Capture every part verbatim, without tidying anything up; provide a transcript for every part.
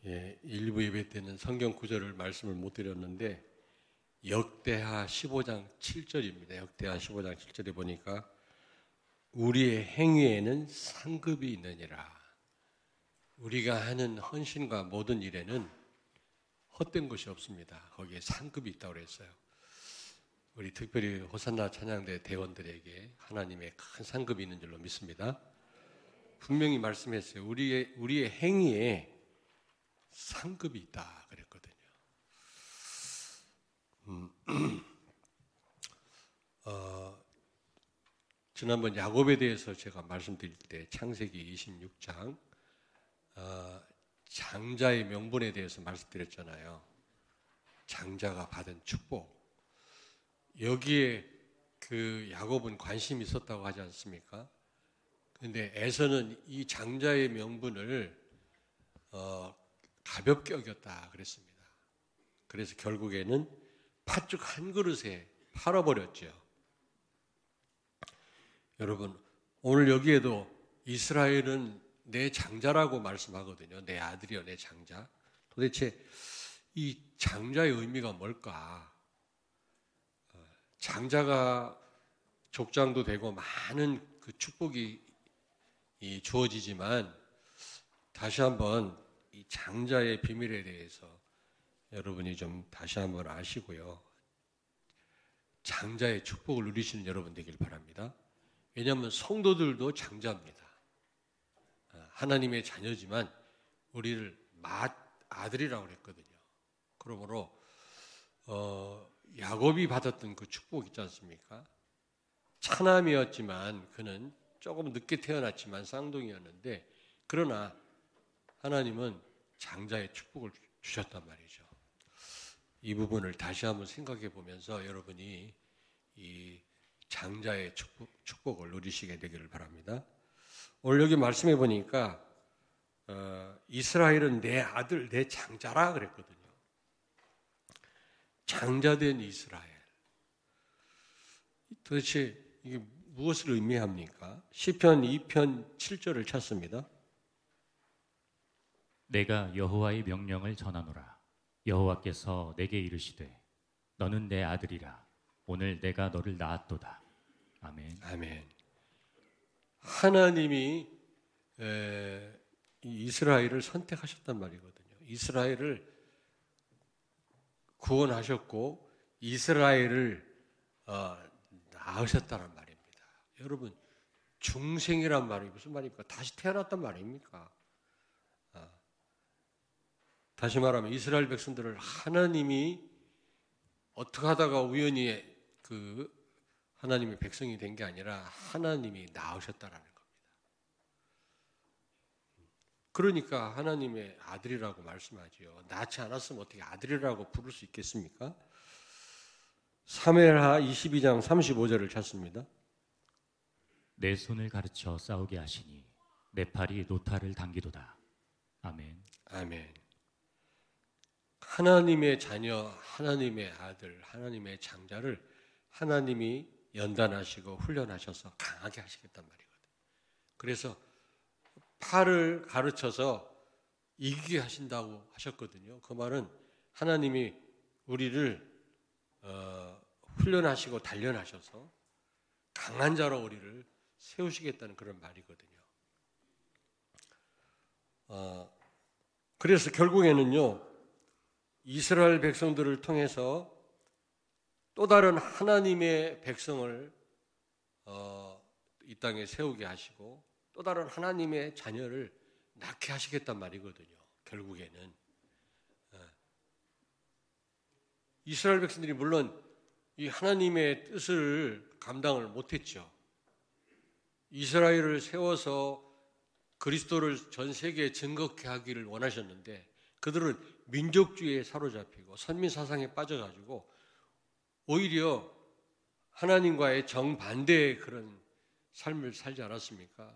예, 일부 예배 때는 성경 구절을 말씀을 못 드렸는데 역대하 십오 장 칠 절입니다. 역대하 십오 장 칠 절에 보니까 우리의 행위에는 상급이 있느니라. 우리가 하는 헌신과 모든 일에는 헛된 것이 없습니다. 거기에 상급이 있다고 그랬어요. 우리 특별히 호산나 찬양대 대원들에게 하나님의 큰 상급이 있는 줄로 믿습니다. 분명히 말씀했어요. 우리의, 우리의 행위에 상급이 있다 그랬거든요. 음, 어, 지난번 야곱에 대해서 제가 말씀드릴 때 창세기 이십육 장 어, 장자의 명분에 대해서 말씀드렸잖아요. 장자가 받은 축복. 여기에 그 야곱은 관심이 있었다고 하지 않습니까? 그런데 에서는 이 장자의 명분을 어, 가볍게 여겼다 그랬습니다. 그래서 결국에는 팥죽 한 그릇에 팔아버렸죠. 여러분, 오늘 여기에도 이스라엘은 내 장자라고 말씀하거든요. 내 아들이요, 내 장자. 도대체 이 장자의 의미가 뭘까? 장자가 족장도 되고 많은 그 축복이 주어지지만 다시 한번 이 장자의 비밀에 대해서 여러분이 좀 다시 한번 아시고요. 장자의 축복을 누리시는 여러분 되길 바랍니다. 왜냐하면 성도들도 장자입니다. 하나님의 자녀지만 우리를 맏아들이라고 그랬거든요. 그러므로 어, 야곱이 받았던 그 축복 있지 않습니까? 차남이었지만 그는 조금 늦게 태어났지만 쌍둥이였는데 그러나 하나님은 장자의 축복을 주셨단 말이죠. 이 부분을 다시 한번 생각해 보면서 여러분이 이 장자의 축복, 축복을 누리시게 되기를 바랍니다. 오늘 여기 말씀해 보니까 어, 이스라엘은 내 아들, 내 장자라 그랬거든요. 장자된 이스라엘. 도대체 이게 무엇을 의미합니까? 시편 이 편 칠 절을 찾습니다. 내가 여호와의 명령을 전하노라. 여호와께서 내게 이르시되 너는 내 아들이라. 오늘 내가 너를 낳았도다. 아멘. 아멘. 하나님이 에, 이스라엘을 선택하셨단 말이거든요. 이스라엘을 구원하셨고 이스라엘을 어, 낳으셨다는 말입니다. 여러분, 중생이란 말이 무슨 말입니까? 다시 태어났단 말입니까? 어. 다시 말하면 이스라엘 백성들을 하나님이 어떻게 하다가 우연히 그 하나님의 백성이 된 게 아니라 하나님이 낳으셨다라는 겁니다. 그러니까 하나님의 아들이라고 말씀하지요. 낳지 않았으면 어떻게 아들이라고 부를 수 있겠습니까? 사무엘하 이십이 장 삼십오 절을 찾습니다. 내 손을 가르쳐 싸우게 하시니 내 팔이 노타를 당기도다. 아멘. 아멘. 하나님의 자녀, 하나님의 아들, 하나님의 장자를 하나님이 연단하시고 훈련하셔서 강하게 하시겠단 말이거든요. 그래서 팔을 가르쳐서 이기게 하신다고 하셨거든요. 그 말은 하나님이 우리를 어, 훈련하시고 단련하셔서 강한 자로 우리를 세우시겠다는 그런 말이거든요. 어, 그래서 결국에는요, 이스라엘 백성들을 통해서 또 다른 하나님의 백성을 어, 이 땅에 세우게 하시고 또 다른 하나님의 자녀를 낳게 하시겠단 말이거든요. 결국에는 이스라엘 백성들이 물론 이 하나님의 뜻을 감당을 못했죠. 이스라엘을 세워서 그리스도를 전 세계에 증거케 하기를 원하셨는데 그들은 민족주의에 사로잡히고 선민 사상에 빠져가지고 오히려 하나님과의 정반대의 그런 삶을 살지 않았습니까?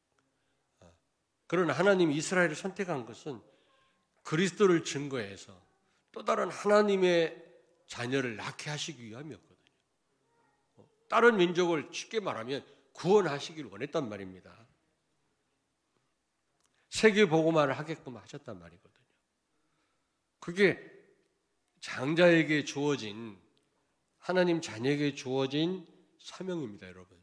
그러나 하나님이 이스라엘을 선택한 것은 그리스도를 증거해서 또 다른 하나님의 자녀를 낳게 하시기 위함이었거든요. 다른 민족을 쉽게 말하면 구원하시기를 원했단 말입니다. 세계 복음화를 하게끔 하셨단 말이거든요. 그게 장자에게 주어진, 하나님 자녀에게 주어진 사명입니다, 여러분.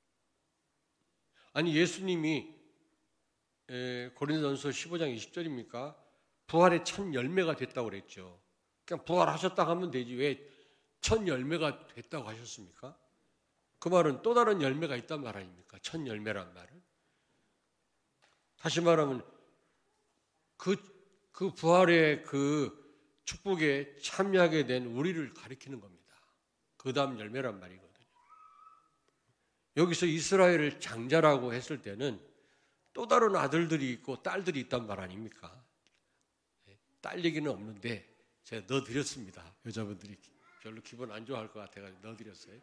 아니, 예수님이 고린도전서 십오 장 이십 절입니까? 부활의 첫 열매가 됐다고 그랬죠. 그냥 부활하셨다고 하면 되지 왜 첫 열매가 됐다고 하셨습니까? 그 말은 또 다른 열매가 있단 말 아닙니까? 첫 열매란 말은. 다시 말하면 그, 그 부활의 그 축복에 참여하게 된 우리를 가리키는 겁니다. 그 다음 열매란 말이거든요. 여기서 이스라엘을 장자라고 했을 때는 또 다른 아들들이 있고 딸들이 있단 말 아닙니까? 딸 얘기는 없는데 제가 넣어드렸습니다. 여자분들이 별로 기분 안 좋아할 것 같아서 넣어드렸어요.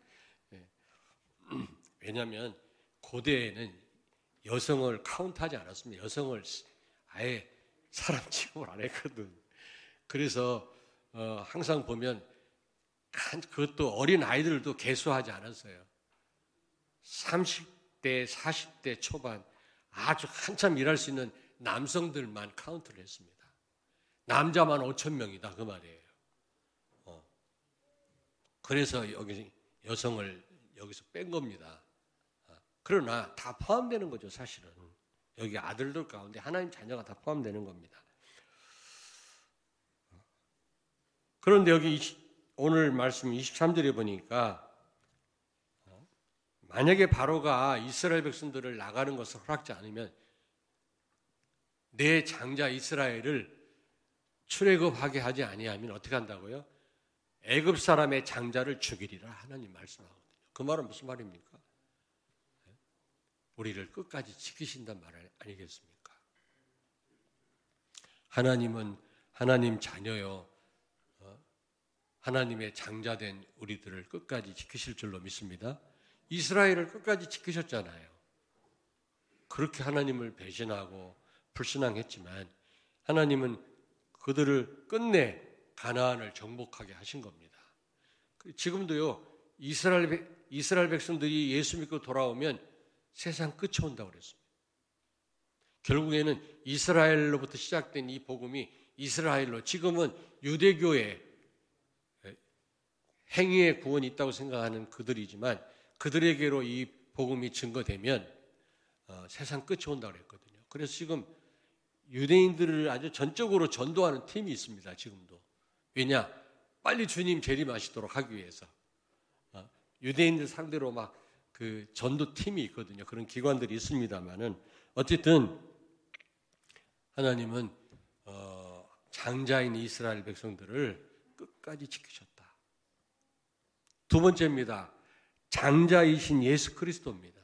왜냐하면 고대에는 여성을 카운트하지 않았습니다. 여성을 아예 사람 취급을 안 했거든. 그래서 어, 항상 보면 그것도 어린 아이들도 계수하지 않았어요. 삼십 대, 사십 대 초반 아주 한참 일할 수 있는 남성들만 카운트를 했습니다. 남자만 오천 명이다 그 말이에요. 어. 그래서 여기 여성을 여기서 뺀 겁니다. 어. 그러나 다 포함되는 거죠, 사실은. 여기 아들들 가운데 하나님 자녀가 다 포함되는 겁니다. 그런데 여기 오늘 말씀 이십삼 절에 보니까 만약에 바로가 이스라엘 백성들을 나가는 것을 허락지 않으면 내 장자 이스라엘을 출애굽하게 하지 아니하면 어떻게 한다고요? 애굽 사람의 장자를 죽이리라 하나님 말씀하거든요. 그 말은 무슨 말입니까? 우리를 끝까지 지키신단 말 아니겠습니까? 하나님은 하나님 자녀요, 하나님의 장자된 우리들을 끝까지 지키실 줄로 믿습니다. 이스라엘을 끝까지 지키셨잖아요. 그렇게 하나님을 배신하고 불신앙했지만 하나님은 그들을 끝내 가나안을 정복하게 하신 겁니다. 지금도요, 이스라엘, 이스라엘 백성들이 예수 믿고 돌아오면 세상 끝이 온다고 그랬습니다. 결국에는 이스라엘로부터 시작된 이 복음이 이스라엘로, 지금은 유대교의 행위의 구원이 있다고 생각하는 그들이지만 그들에게로 이 복음이 증거되면 어, 세상 끝이 온다고 그랬거든요. 그래서 지금 유대인들을 아주 전적으로 전도하는 팀이 있습니다. 지금도. 왜냐? 빨리 주님 재림하시도록 하기 위해서. 어, 유대인들 상대로 막 그 전도 팀이 있거든요. 그런 기관들이 있습니다만은 어쨌든 하나님은 어, 장자인 이스라엘 백성들을 끝까지 지키셨다. 두 번째입니다. 장자이신 예수 그리스도입니다.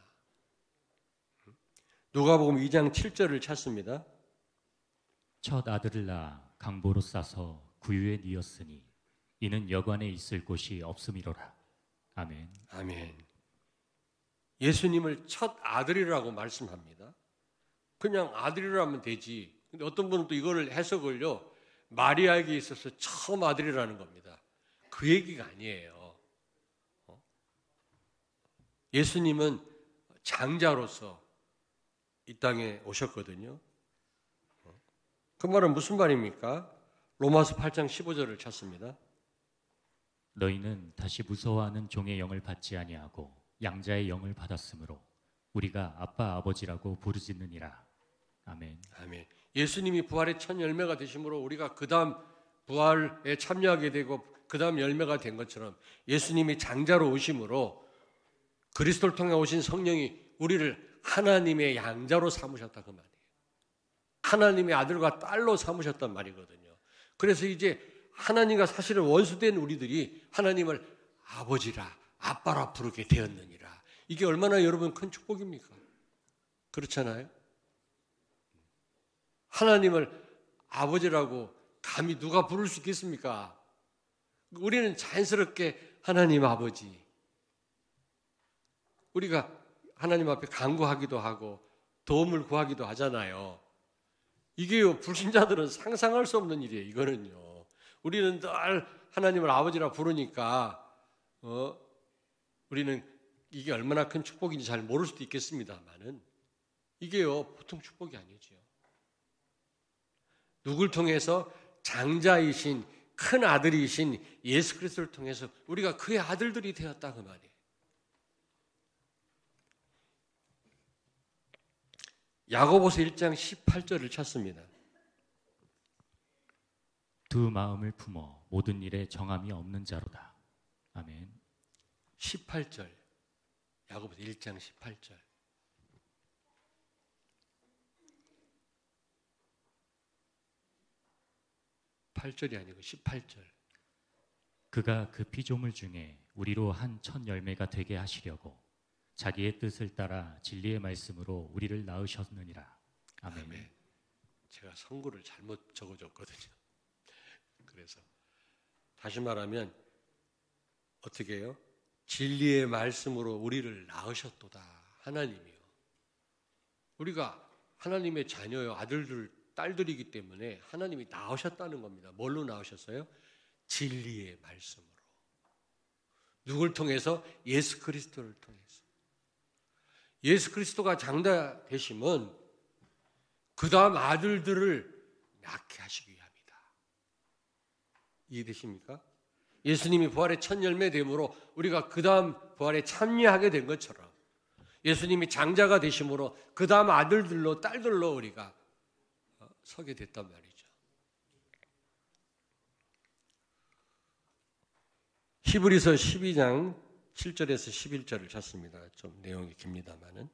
누가복음 이 장 칠 절을 찾습니다. 첫 아들을 낳아 강보로 싸서 구유에 뉘었으니 이는 여관에 있을 곳이 없음이로라. 아멘. 아멘. 예수님을 첫 아들이라고 말씀합니다. 그냥 아들이라면 되지. 근데 어떤 분은 또 이거를 해석을요, 마리아에게 있어서 처음 아들이라는 겁니다. 그 얘기가 아니에요. 예수님은 장자로서 이 땅에 오셨거든요. 그 말은 무슨 말입니까? 로마서 팔 장 십오 절을 찾습니다. 너희는 다시 무서워하는 종의 영을 받지 아니하고 양자의 영을 받았으므로 우리가 아빠 아버지라고 부르짖느니라. 아멘. 아멘. 예수님이 부활의 첫 열매가 되심으로 우리가 그 다음 부활에 참여하게 되고 그 다음 열매가 된 것처럼 예수님이 장자로 오심으로 그리스도를 통해 오신 성령이 우리를 하나님의 양자로 삼으셨다 그 말이에요. 하나님의 아들과 딸로 삼으셨단 말이거든요. 그래서 이제 하나님과 사실은 원수된 우리들이 하나님을 아버지라, 아빠라 부르게 되었느니라. 이게 얼마나 여러분 큰 축복입니까? 그렇잖아요? 하나님을 아버지라고 감히 누가 부를 수 있겠습니까? 우리는 자연스럽게 하나님 아버지, 우리가 하나님 앞에 간구하기도 하고 도움을 구하기도 하잖아요. 이게요, 불신자들은 상상할 수 없는 일이에요. 이거는요, 우리는 늘 하나님을 아버지라 부르니까 어, 우리는 이게 얼마나 큰 축복인지 잘 모를 수도 있겠습니다만은 이게요, 보통 축복이 아니죠. 누굴 통해서? 장자이신 큰 아들이신 예수 그리스도를 통해서 우리가 그의 아들들이 되었다 그 말이에요. 야고보서 일 장 십팔 절을 찾습니다. 두 마음을 품어 모든 일에 정함이 없는 자로다. 아멘. 십팔 절. 야고보서 일 장 십팔 절. 팔 절이 아니고 십팔 절. 그가 그 피조물 중에 우리로 한 첫 열매가 되게 하시려고 자기의 뜻을 따라 진리의 말씀으로 우리를 낳으셨느니라. 아멘. 아멘. 제가 선구를 잘못 적어줬거든요. 그래서 다시 말하면 어떻게 해요? 진리의 말씀으로 우리를 낳으셨도다. 하나님이요. 우리가 하나님의 자녀요, 아들들, 딸들이기 때문에 하나님이 낳으셨다는 겁니다. 뭘로 낳으셨어요? 진리의 말씀으로. 누굴 통해서? 예수 그리스도를 통해서. 예수 그리스도가 장자 되심은 그 다음 아들들을 낳게 하시기 위함이다. 이해되십니까? 예수님이 부활의 첫 열매 됨으로 우리가 그 다음 부활에 참여하게 된 것처럼 예수님이 장자가 되심으로 그 다음 아들들로 딸들로 우리가 서게 됐단 말이죠. 히브리서 십이 장 칠 절에서 십일 절을 찾습니다. 좀 내용이 깁니다마는.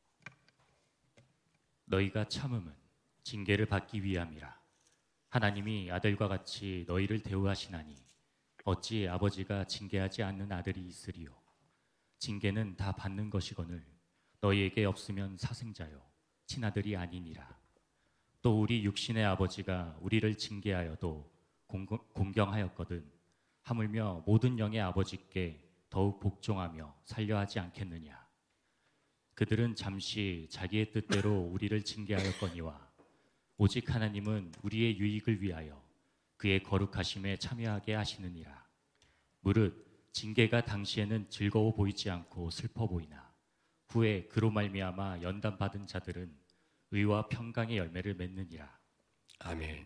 너희가 참음은 징계를 받기 위함이라. 하나님이 아들과 같이 너희를 대우하시나니 어찌 아버지가 징계하지 않는 아들이 있으리요. 징계는 다 받는 것이거늘 너희에게 없으면 사생자요 친아들이 아니니라. 또 우리 육신의 아버지가 우리를 징계하여도 공경하였거든 하물며 모든 영의 아버지께 더욱 복종하며 살려 하지 않겠느냐. 그들은 잠시 자기의 뜻대로 우리를 징계하였거니와 오직 하나님은 우리의 유익을 위하여 그의 거룩하심에 참여하게 하시느니라. 무릇 징계가 당시에는 즐거워 보이지 않고 슬퍼 보이나 후에 그로 말미암아 연단받은 자들은 의와 평강의 열매를 맺느니라. 아멘.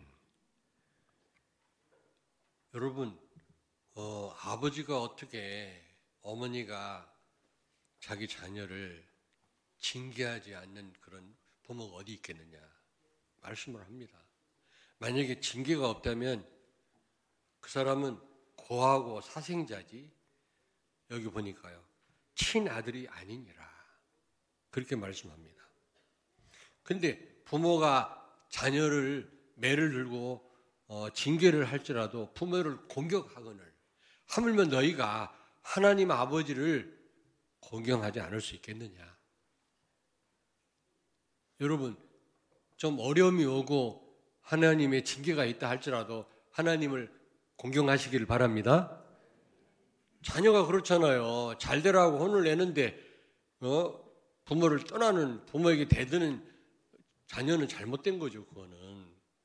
여러분, 어, 아버지가 어떻게 어머니가 자기 자녀를 징계하지 않는 그런 부모가 어디 있겠느냐 말씀을 합니다. 만약에 징계가 없다면 그 사람은 고하고 사생자지 여기 보니까요 친아들이 아니니라 그렇게 말씀합니다. 근데 부모가 자녀를 매를 들고 어, 징계를 할지라도 부모를 공격하거늘 하물며 너희가 하나님 아버지를 공경하지 않을 수 있겠느냐. 여러분 좀 어려움이 오고 하나님의 징계가 있다 할지라도 하나님을 공경하시기를 바랍니다. 자녀가 그렇잖아요. 잘 되라고 혼을 내는데 어? 부모를 떠나는 부모에게 대드는 자녀는 잘못된 거죠. 그거는.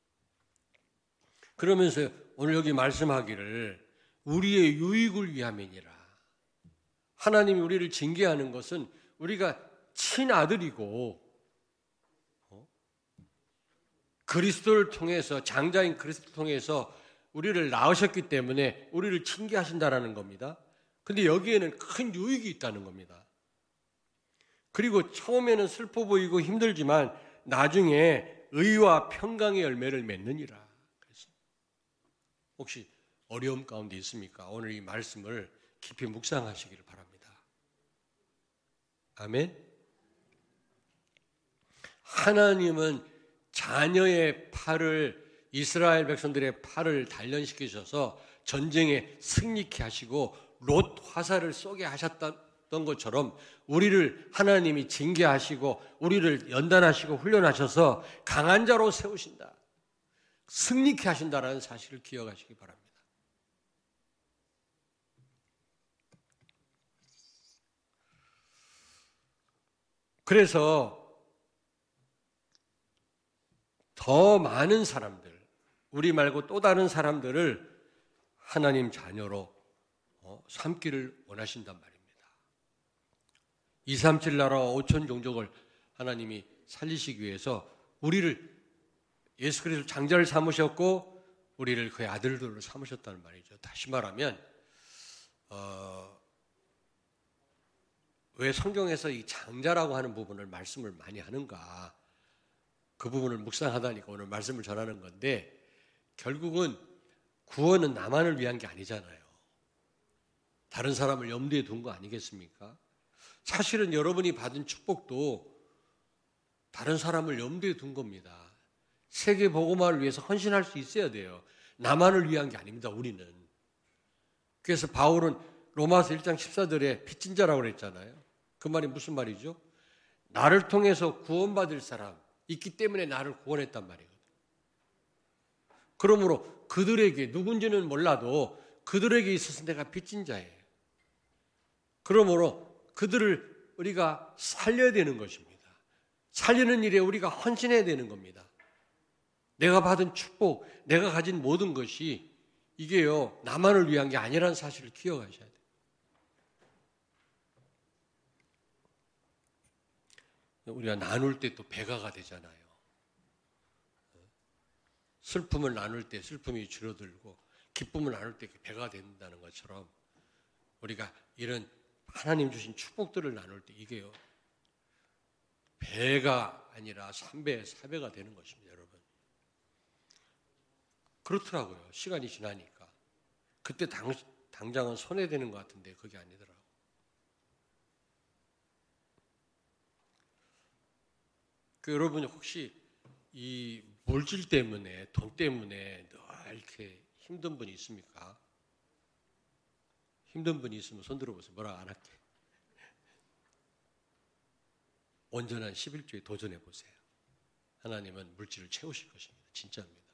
그러면서 오늘 여기 말씀하기를 우리의 유익을 위함이니라. 하나님이 우리를 징계하는 것은 우리가 친아들이고 어? 그리스도를 통해서 장자인 그리스도를 통해서 우리를 낳으셨기 때문에 우리를 징계하신다라는 겁니다. 근데 여기에는 큰 유익이 있다는 겁니다. 그리고 처음에는 슬퍼 보이고 힘들지만 나중에 의와 평강의 열매를 맺느니라. 그래서 혹시 어려움 가운데 있습니까? 오늘 이 말씀을 깊이 묵상하시기를 바랍니다. 아멘. 하나님은 자녀의 팔을 이스라엘 백성들의 팔을 단련시키셔서 전쟁에 승리케 하시고 롯 화살을 쏘게 하셨던 것처럼 우리를 하나님이 징계하시고 우리를 연단하시고 훈련하셔서 강한 자로 세우신다. 승리케 하신다라는 사실을 기억하시기 바랍니다. 그래서 더 많은 사람들, 우리 말고 또 다른 사람들을 하나님 자녀로 삼기를 원하신단 말입니다. 이삼칠 나라와 오천 종족을 하나님이 살리시기 위해서 우리를 예수 그리스도 장자를 삼으셨고 우리를 그의 아들들로 삼으셨다는 말이죠. 다시 말하면 어, 왜 성경에서 이 장자라고 하는 부분을 말씀을 많이 하는가? 그 부분을 묵상하다니까 오늘 말씀을 전하는 건데, 결국은 구원은 나만을 위한 게 아니잖아요. 다른 사람을 염두에 둔 거 아니겠습니까? 사실은 여러분이 받은 축복도 다른 사람을 염두에 둔 겁니다. 세계 복음화를 위해서 헌신할 수 있어야 돼요. 나만을 위한 게 아닙니다, 우리는. 그래서 바울은 로마서 일 장 십사 절에 빚진 자라고 그랬잖아요. 그 말이 무슨 말이죠? 나를 통해서 구원받을 사람 있기 때문에 나를 구원했단 말이거든요. 그러므로 그들에게, 누군지는 몰라도 그들에게 있어서 내가 빚진 자예요. 그러므로 그들을 우리가 살려야 되는 것입니다. 살리는 일에 우리가 헌신해야 되는 겁니다. 내가 받은 축복, 내가 가진 모든 것이 이게요, 나만을 위한 게 아니라는 사실을 기억하셔야 돼요. 우리가 나눌 때 또 배가가 되잖아요. 슬픔을 나눌 때 슬픔이 줄어들고 기쁨을 나눌 때 배가 된다는 것처럼 우리가 이런 하나님 주신 축복들을 나눌 때 이게요, 배가 아니라 삼 배, 사 배가 되는 것입니다, 여러분. 그렇더라고요. 시간이 지나니까. 그때 당, 당장은 손해되는 것 같은데 그게 아니더라고요. 그 여러분이 혹시 이 물질 때문에, 돈 때문에 늘 이렇게 힘든 분이 있습니까? 힘든 분이 있으면 손 들어보세요. 뭐라 안 할게. 온전한 십일조에 도전해 보세요. 하나님은 물질을 채우실 것입니다. 진짜입니다.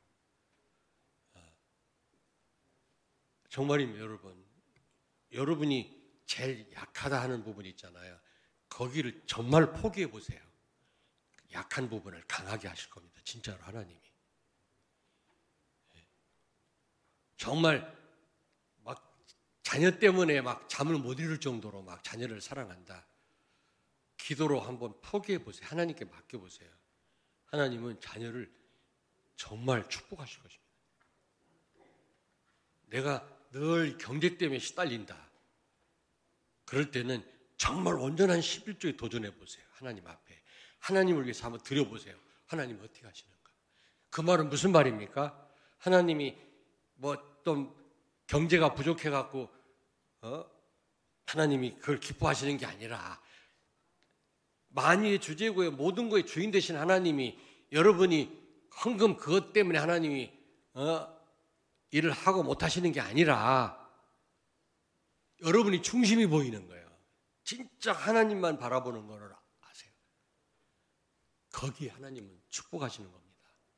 정말입니다, 여러분. 여러분이 제일 약하다 하는 부분이 있잖아요. 거기를 정말 포기해 보세요. 약한 부분을 강하게 하실 겁니다. 진짜로 하나님이. 정말 막 자녀 때문에 막 잠을 못 이룰 정도로 막 자녀를 사랑한다. 기도로 한번 포기해 보세요. 하나님께 맡겨 보세요. 하나님은 자녀를 정말 축복하실 것입니다. 내가 늘 경제 때문에 시달린다. 그럴 때는 정말 온전한 십일조에 도전해 보세요. 하나님 앞에. 하나님을 위해서 한번 드려보세요. 하나님 어떻게 하시는가? 그 말은 무슨 말입니까? 하나님이 뭐 좀 경제가 부족해갖고 어? 하나님이 그걸 기뻐하시는 게 아니라 만유의 주제고의 모든 거의 주인 되신 하나님이 여러분이 헌금 그것 때문에 하나님이 어? 일을 하고 못하시는 게 아니라 여러분이 중심이 보이는 거예요. 진짜 하나님만 바라보는 거를 아세요. 거기에 하나님은 축복하시는 겁니다.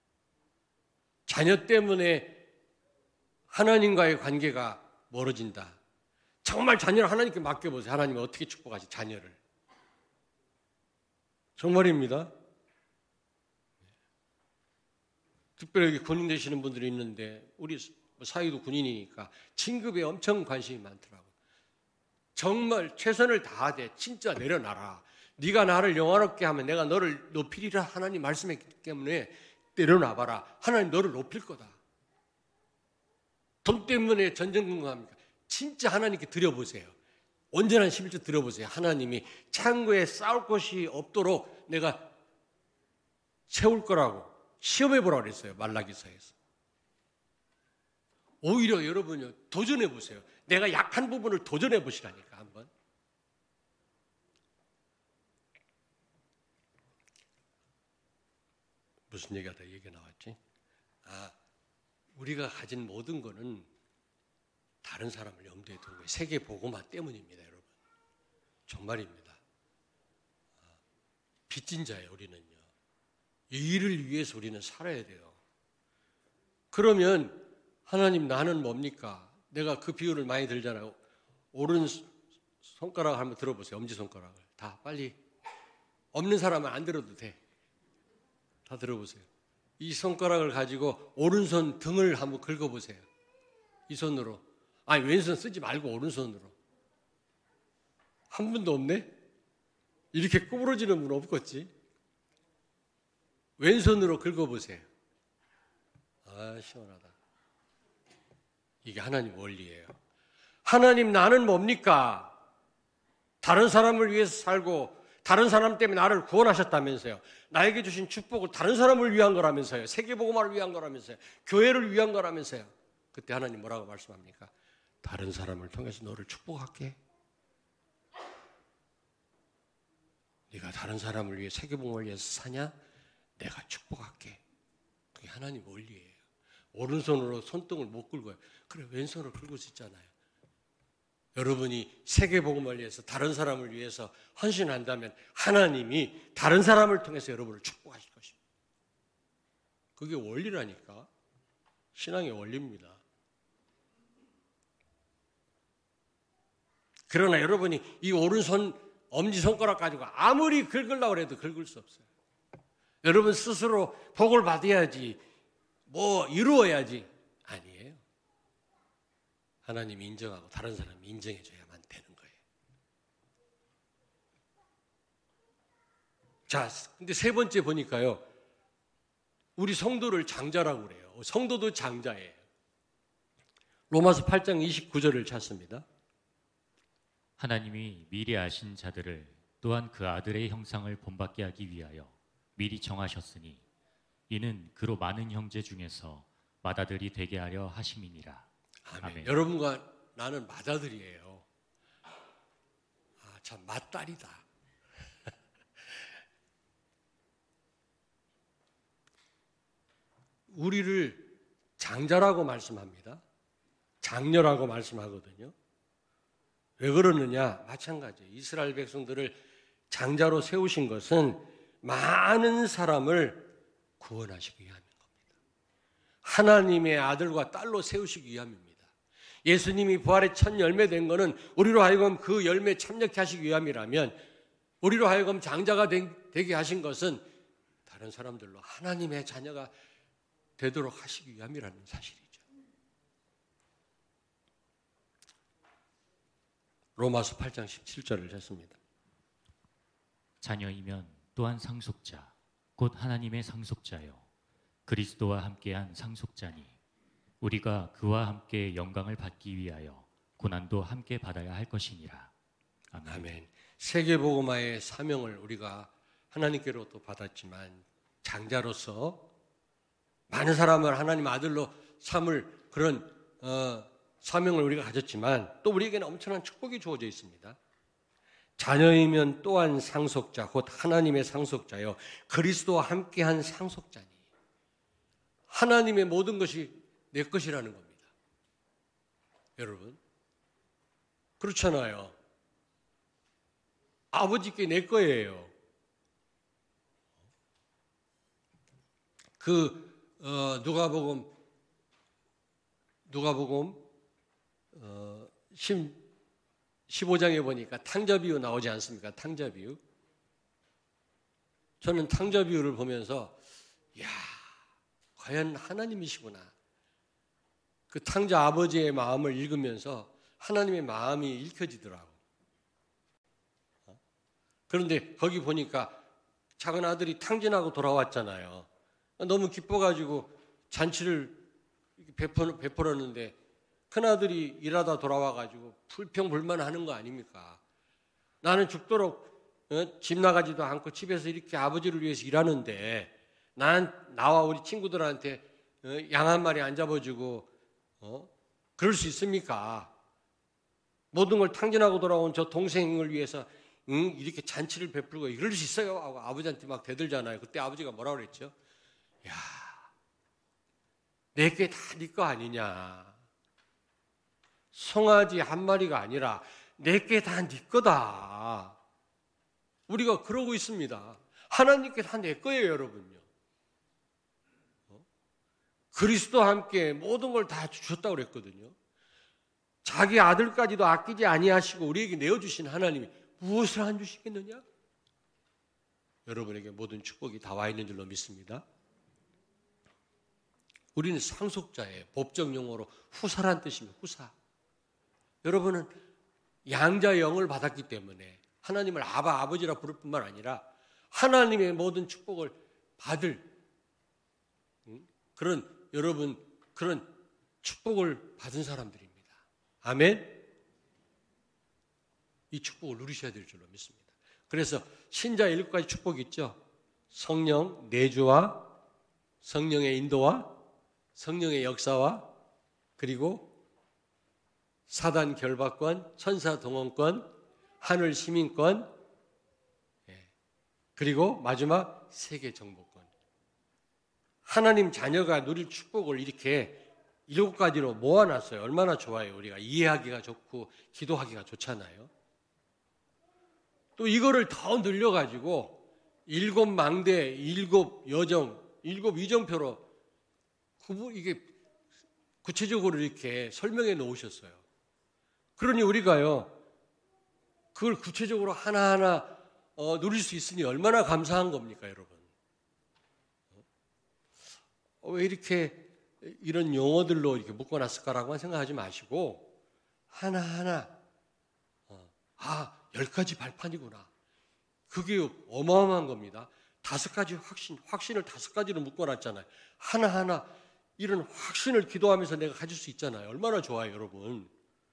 자녀 때문에 하나님과의 관계가 멀어진다. 정말 자녀를 하나님께 맡겨보세요. 하나님은 어떻게 축복하시 자녀를. 정말입니다. 특별히 군인 되시는 분들이 있는데 우리 사위도 군인이니까 진급에 엄청 관심이 많더라고요. 정말 최선을 다하되 진짜 내려놔라. 네가 나를 영화롭게 하면 내가 너를 높이리라 하나님 말씀했기 때문에 내려놔봐라. 하나님 너를 높일 거다. 돈 때문에 전전긍긍합니까? 진짜 하나님께 드려보세요. 온전한 십일조 드려보세요. 하나님이 창고에 싸울 것이 없도록 내가 채울 거라고 시험해보라고 그랬어요. 말라기서에서. 오히려 여러분요, 도전해보세요. 내가 약한 부분을 도전해보시라니까 한번. 무슨 얘기하다 얘기가 나왔지? 아, 우리가 가진 모든 거는 다른 사람을 염두에 두는 거예요. 세계 복음화 때문입니다, 여러분. 정말입니다. 빚진 자예요, 우리는요. 이 일을 위해서 우리는 살아야 돼요. 그러면 하나님 나는 뭡니까? 내가 그 비유를 많이 들잖아요. 오른 손가락을 한번 들어보세요. 엄지손가락을. 다 빨리. 없는 사람은 안 들어도 돼. 다 들어보세요. 이 손가락을 가지고 오른손 등을 한번 긁어보세요. 이 손으로. 아니 왼손 쓰지 말고 오른손으로. 한 분도 없네? 이렇게 구부러지는 분 없겠지? 왼손으로 긁어보세요. 아 시원하다. 이게 하나님 원리예요. 하나님, 나는 뭡니까? 다른 사람을 위해서 살고 다른 사람 때문에 나를 구원하셨다면서요. 나에게 주신 축복을 다른 사람을 위한 거라면서요. 세계복음화를 위한 거라면서요. 교회를 위한 거라면서요. 그때 하나님 뭐라고 말씀합니까? 다른 사람을 통해서 너를 축복할게. 네가 다른 사람을 위해 세계복음을 위해서 사냐? 내가 축복할게. 그게 하나님 원리예요. 오른손으로 손등을 못 긁어요. 그래, 왼손으로 긁을 수 있잖아요. 여러분이 세계복음을 위해서 다른 사람을 위해서 헌신한다면 하나님이 다른 사람을 통해서 여러분을 축복하실 것입니다. 그게 원리라니까. 신앙의 원리입니다. 그러나 여러분이 이 오른손 엄지손가락 가지고 아무리 긁으려고 해도 긁을 수 없어요. 여러분 스스로 복을 받아야지, 뭐 이루어야지. 아니에요. 하나님이 인정하고 다른 사람이 인정해줘야만 되는 거예요. 자, 근데 세 번째 보니까요, 우리 성도를 장자라고 그래요. 성도도 장자예요. 로마서 팔 장 이십구 절을 찾습니다. 하나님이 미리 아신 자들을 또한 그 아들의 형상을 본받게 하기 위하여 미리 정하셨으니 이는 그로 많은 형제 중에서 맏아들이 되게 하려 하심이니라. 아멘. 아멘. 여러분과 나는 맏아들이에요. 아, 참 맏딸이다. 우리를 장자라고 말씀합니다. 장녀라고 말씀하거든요. 왜 그러느냐? 마찬가지예요. 이스라엘 백성들을 장자로 세우신 것은 많은 사람을 구원하시기 위함인 겁니다. 하나님의 아들과 딸로 세우시기 위함입니다. 예수님이 부활의 첫 열매 된 것은 우리로 하여금 그 열매에 참여케 하시기 위함이라면, 우리로 하여금 장자가 되게 하신 것은 다른 사람들로 하나님의 자녀가 되도록 하시기 위함이라는 사실이죠. 로마서 팔 장 십칠 절을 했습니다. 자녀이면 또한 상속자, 곧 하나님의 상속자요 그리스도와 함께한 상속자니 우리가 그와 함께 영광을 받기 위하여 고난도 함께 받아야 할 것이니라. 아멘. 아멘. 세계복음화의 사명을 우리가 하나님께로부터 받았지만 장자로서 많은 사람을 하나님 아들로 삼을 그런 어, 사명을 우리가 가졌지만 또 우리에게는 엄청난 축복이 주어져 있습니다. 자녀이면 또한 상속자, 곧 하나님의 상속자요 그리스도와 함께한 상속자니, 하나님의 모든 것이 내 것이라는 겁니다. 여러분, 그렇잖아요. 아버지께 내 거예요. 그 어, 누가복음 누가복음 어, 십오 장에 보니까 탕자비유 나오지 않습니까? 탕자비유. 저는 탕자비유를 보면서 야, 과연 하나님이시구나. 그 탕자 아버지의 마음을 읽으면서 하나님의 마음이 읽혀지더라고. 그런데 거기 보니까 작은 아들이 탕진하고 돌아왔잖아요. 너무 기뻐가지고 잔치를 베풀었는데 큰아들이 일하다 돌아와가지고 불평불만하는 거 아닙니까? 나는 죽도록 어? 집 나가지도 않고 집에서 이렇게 아버지를 위해서 일하는데 난 나와 우리 친구들한테 어? 양 한 마리 안 잡아주고 어? 그럴 수 있습니까? 모든 걸 탕진하고 돌아온 저 동생을 위해서 응? 이렇게 잔치를 베풀고 이럴 수 있어요? 하고 아버지한테 막 대들잖아요. 그때 아버지가 뭐라고 그랬죠? 야, 내게 다 네 거 아니냐. 송아지 한 마리가 아니라 내게 다 네 거다. 우리가 그러고 있습니다. 하나님께 다 내 거예요, 여러분요. 어? 그리스도와 함께 모든 걸 다 주셨다고 그랬거든요. 자기 아들까지도 아끼지 아니하시고 우리에게 내어주신 하나님이 무엇을 안 주시겠느냐? 여러분에게 모든 축복이 다 와 있는 줄로 믿습니다. 우리는 상속자예요. 법적 용어로 후사란 뜻입니다. 후사. 여러분은 양자의 영을 받았기 때문에 하나님을 아바, 아버지라 부를 뿐만 아니라 하나님의 모든 축복을 받을 그런 여러분 그런 축복을 받은 사람들입니다. 아멘? 이 축복을 누리셔야 될 줄로 믿습니다. 그래서 신자 일곱 가지 축복이 있죠. 성령 내주와 성령의 인도와 성령의 역사와 그리고 사단 결박권, 천사 동원권, 하늘 시민권, 그리고 마지막 세계 정복권. 하나님 자녀가 누릴 축복을 이렇게 일곱 가지로 모아놨어요. 얼마나 좋아요. 우리가 이해하기가 좋고 기도하기가 좋잖아요. 또 이거를 더 늘려가지고 일곱 망대, 일곱 여정, 일곱 이정표로 이게 구체적으로 이렇게 설명해 놓으셨어요. 그러니 우리가요, 그걸 구체적으로 하나하나 어, 누릴 수 있으니 얼마나 감사한 겁니까, 여러분? 어, 왜 이렇게 이런 용어들로 이렇게 묶어놨을까라고만 생각하지 마시고 하나하나 어, 아, 열 가지 발판이구나. 그게 어마어마한 겁니다. 다섯 가지 확신, 확신을 다섯 가지로 묶어놨잖아요. 하나하나 이런 확신을 기도하면서 내가 가질 수 있잖아요. 얼마나 좋아요, 여러분.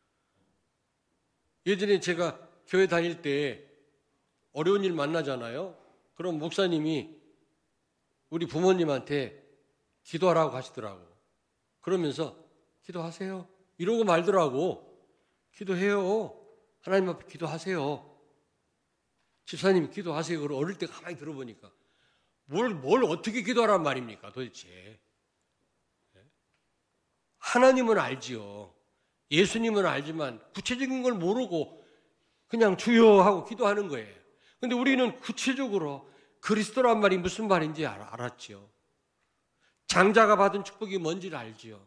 예전에 제가 교회 다닐 때 어려운 일 만나잖아요. 그럼 목사님이 우리 부모님한테 기도하라고 하시더라고. 그러면서 기도하세요. 이러고 말더라고. 기도해요. 하나님 앞에 기도하세요. 집사님 기도하세요. 그걸 어릴 때 가만히 들어보니까 뭘, 뭘 어떻게 기도하란 말입니까 도대체. 하나님은 알지요. 예수님은 알지만 구체적인 걸 모르고 그냥 주여 하고 기도하는 거예요. 근데 우리는 구체적으로 그리스도란 말이 무슨 말인지 알았지요. 장자가 받은 축복이 뭔지를 알지요.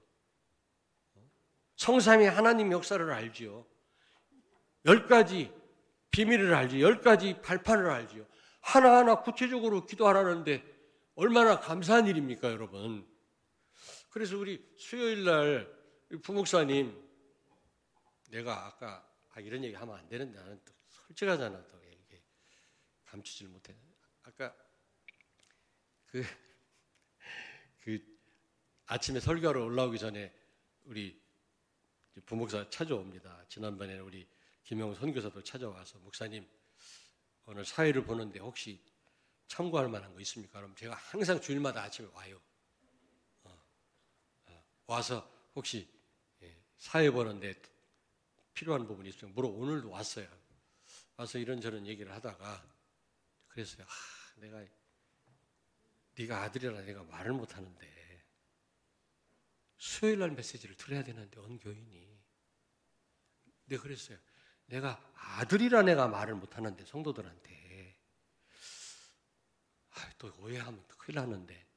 성삼위 하나님 역사를 알지요. 열 가지 비밀을 알지요. 열 가지 발판을 알지요. 하나하나 구체적으로 기도하라는데 얼마나 감사한 일입니까, 여러분. 그래서 우리 수요일 날 부목사님, 내가 아까 아, 이런 얘기 하면 안 되는데 나는 또 솔직하잖아. 또 이게 감추질 못해. 아까 그, 그 아침에 설교하러 올라오기 전에 우리 부목사 찾아옵니다. 지난번에 우리 김영우 선교사도 찾아와서 목사님 오늘 사회를 보는데 혹시 참고할 만한 거 있습니까? 그럼 제가 항상 주일마다 아침에 와요. 어, 어, 와서 혹시 예, 사회 보는데 필요한 부분이 있으면 물어. 오늘도 왔어요. 와서 이런저런 얘기를 하다가 그랬어요. 아, 내가 네가 아들이라 내가 말을 못하는데 수요일 날 메시지를 들어야 되는데 언 교인이 내가 그랬어요. 내가 아들이라 내가 말을 못하는데 성도들한테 아, 또 오해하면 또 큰일 나는데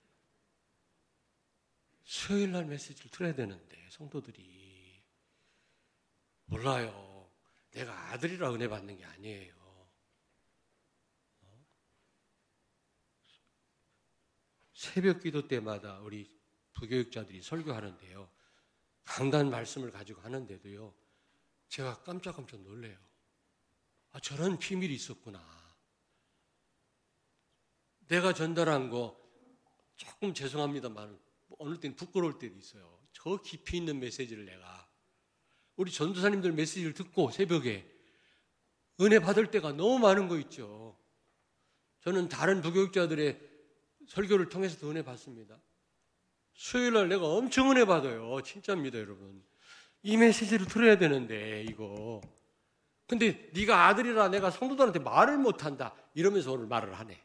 수요일 날 메시지를 들어야 되는데 성도들이 몰라요. 내가 아들이라 은혜 받는 게 아니에요. 새벽 기도 때마다 우리 부교육자들이 설교하는데요. 강단 말씀을 가지고 하는데도요. 제가 깜짝깜짝 놀래요. 아, 저런 비밀이 있었구나. 내가 전달한 거 조금 죄송합니다만 어느 때는 부끄러울 때도 있어요. 저 깊이 있는 메시지를 내가 우리 전도사님들 메시지를 듣고 새벽에 은혜 받을 때가 너무 많은 거 있죠. 저는 다른 부교육자들의 설교를 통해서도 은혜 받습니다. 수요일 날 내가 엄청 은혜 받아요. 진짜입니다, 여러분. 이 메시지를 들어야 되는데 이거. 근데 네가 아들이라 내가 성도들한테 말을 못한다. 이러면서 오늘 말을 하네.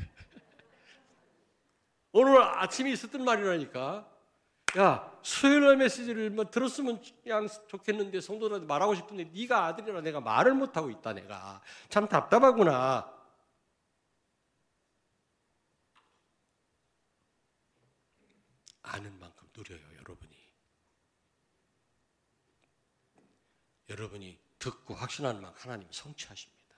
오늘 아침에 있었던 말이라니까. 야, 수요일 날 메시지를 뭐 들었으면 그냥 좋겠는데 성도들한테 말하고 싶은데 네가 아들이라 내가 말을 못하고 있다. 내가 참 답답하구나. 아는 만큼 누려요, 여러분이. 여러분이 듣고 확신하는 만큼 하나님이 성취하십니다.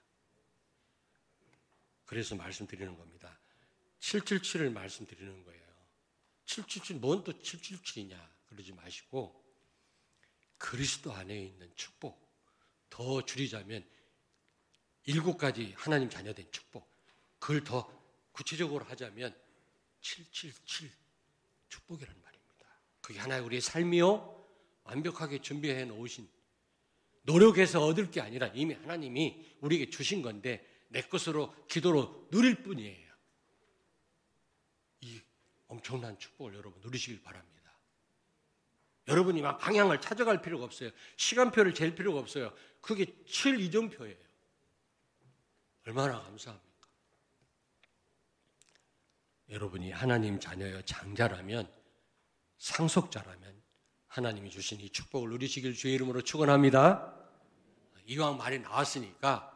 그래서 말씀드리는 겁니다. 칠칠칠을 말씀드리는 거예요. 칠칠칠, 뭔 또 칠칠칠이냐 그러지 마시고 그리스도 안에 있는 축복, 더 줄이자면 일곱 가지 하나님 자녀된 축복, 그걸 더 구체적으로 하자면 칠칠칠 축복이란 말입니다. 그게 하나의 우리의 삶이요 완벽하게 준비해 놓으신, 노력해서 얻을 게 아니라 이미 하나님이 우리에게 주신 건데 내 것으로 기도로 누릴 뿐이에요. 이 엄청난 축복을 여러분 누리시길 바랍니다. 여러분이 막 방향을 찾아갈 필요가 없어요. 시간표를 잴 필요가 없어요. 그게 칠 이정표예요. 얼마나 감사합니까? 여러분이 하나님 자녀여 장자라면, 상속자라면 하나님이 주신 이 축복을 누리시길 주의 이름으로 축원합니다. 이왕 말이 나왔으니까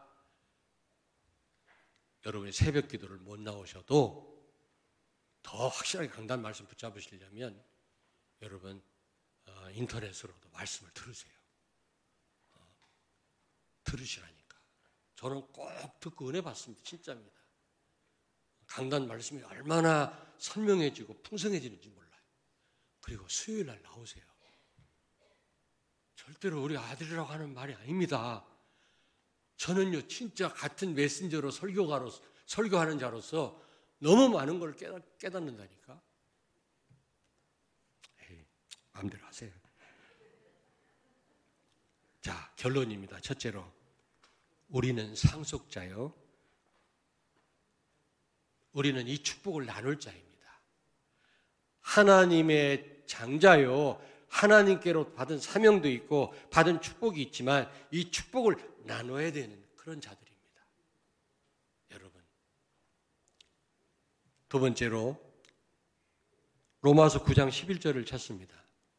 여러분이 새벽 기도를 못 나오셔도 더 확실하게 강단 말씀 붙잡으시려면 여러분 어, 인터넷으로도 말씀을 들으세요. 어, 들으시라니까. 저는 꼭 듣고 은혜 받습니다. 진짜입니다. 강단 말씀이 얼마나 선명해지고 풍성해지는지 몰라요. 그리고 수요일 날 나오세요. 절대로 우리 아들이라고 하는 말이 아닙니다. 저는요 진짜 같은 메신저로 설교가로 설교하는 자로서 너무 많은 걸 깨닫, 깨닫는다니까. 에이, 마음대로 하세요. 자, 결론입니다. 첫째로, 우리는 상속자요. 우리는 이 축복을 나눌 자입니다. 하나님의 장자요. 하나님께로 받은 사명도 있고 받은 축복이 있지만 이 축복을 나눠야 되는 그런 자들입니다. 여러분. 두 번째로 로마서 구 장 십일 절을 찾습니다.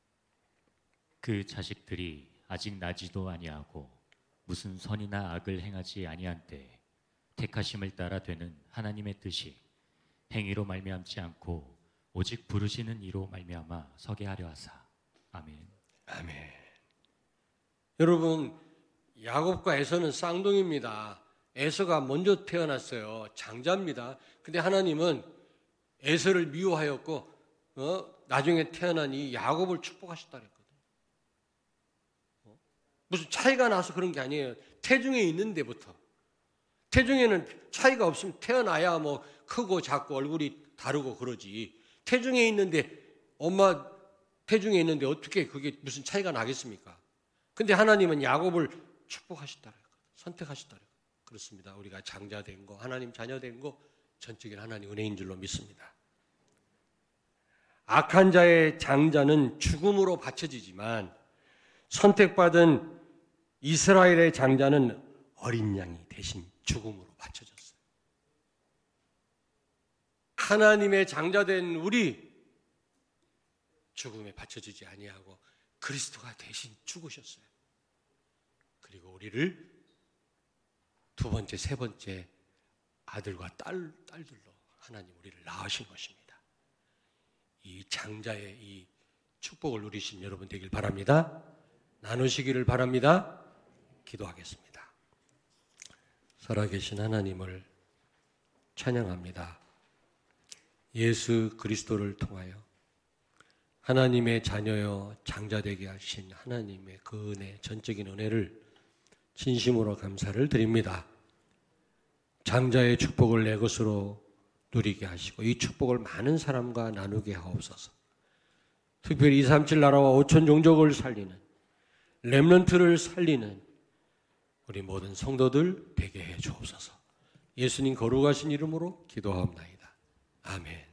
그 자식들이 아직 나지도 아니하고 무슨 선이나 악을 행하지 아니한 때에 택하심을 따라 되는 하나님의 뜻이 행위로 말미암지 않고 오직 부르시는 이로 말미암아 서게 하려 하사. 아멘. 아멘. 여러분, 야곱과 에서는 쌍둥이입니다. 에서가 먼저 태어났어요. 장자입니다. 근데 하나님은 에서를 미워하였고 어? 나중에 태어난 이 야곱을 축복하셨다 그랬거든요. 어? 무슨 차이가 나서 그런 게 아니에요. 태중에 있는 데부터. 태중에는 차이가 없으면 태어나야 뭐 크고 작고 얼굴이 다르고 그러지. 태중에 있는데 엄마 태중에 있는데 어떻게 그게 무슨 차이가 나겠습니까? 근데 하나님은 야곱을 축복하셨다. 선택하셨다. 그렇습니다. 우리가 장자된 거, 하나님 자녀된 거 전적인 하나님 은혜인 줄로 믿습니다. 악한 자의 장자는 죽음으로 바쳐지지만 선택받은 이스라엘의 장자는 어린 양이 대신 죽음으로 바쳐졌어요. 하나님의 장자된 우리 죽음에 바쳐지지 아니하고 그리스도가 대신 죽으셨어요. 그리고 우리를 두 번째, 세 번째 아들과 딸, 딸들로 하나님 우리를 낳으신 것입니다. 이 장자의 이 축복을 누리신 여러분 되길 바랍니다. 나누시기를 바랍니다. 기도하겠습니다. 살아계신 하나님을 찬양합니다. 예수 그리스도를 통하여 하나님의 자녀여 장자되게 하신 하나님의 그 은혜, 전적인 은혜를 진심으로 감사를 드립니다. 장자의 축복을 내 것으로 누리게 하시고 이 축복을 많은 사람과 나누게 하옵소서. 특별히 이백삼십칠 나라와 오천 종족을 살리는, 렘넌트를 살리는 우리 모든 성도들 되게 해 주옵소서. 예수님 거룩하신 이름으로 기도하옵나이다. 아멘.